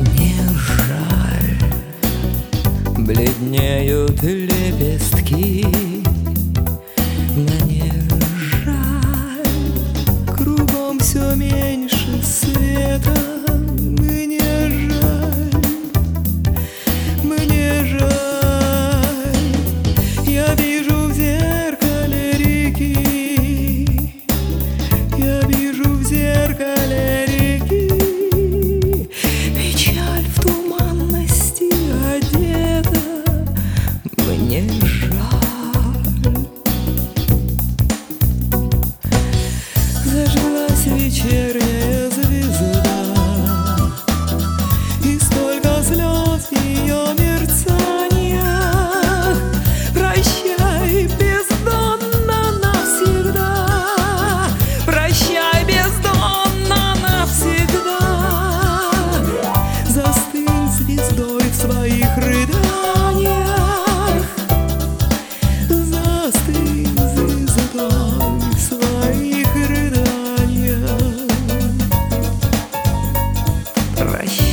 Мне жаль, бледнеют лепестки. Мне жаль, кругом все меньше света. Мне жаль, я вижу в зеркале реки, я вижу в зеркале реки. Печаль в туманности одета. Мне жаль. Зажглась вечерняя звезда, и столько слез в ее мерцаниях. Прощай, бездонно навсегда, прощай, бездонно навсегда. Застынь звездой в своих рыданиях, застынь звездой в своих рыданиях. Прощай.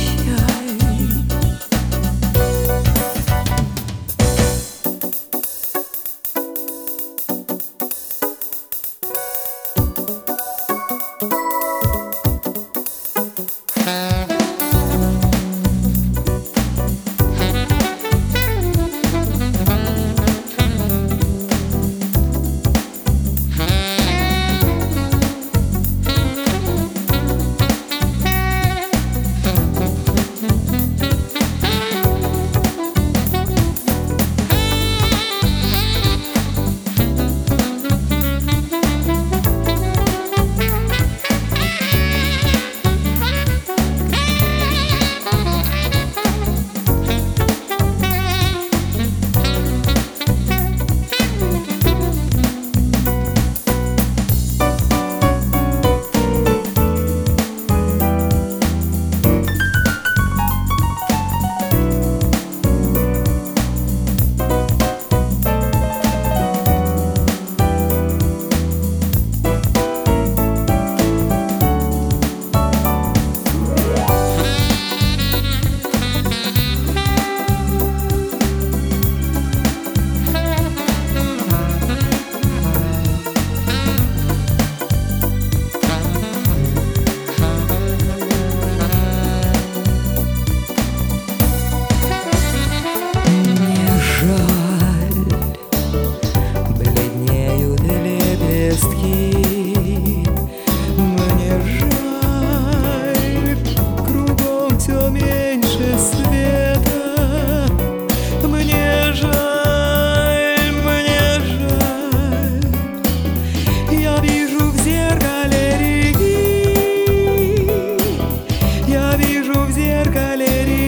Мне жаль, кругом все меньше света. Мне жаль, я вижу в зеркале реки, я вижу в зеркале реки.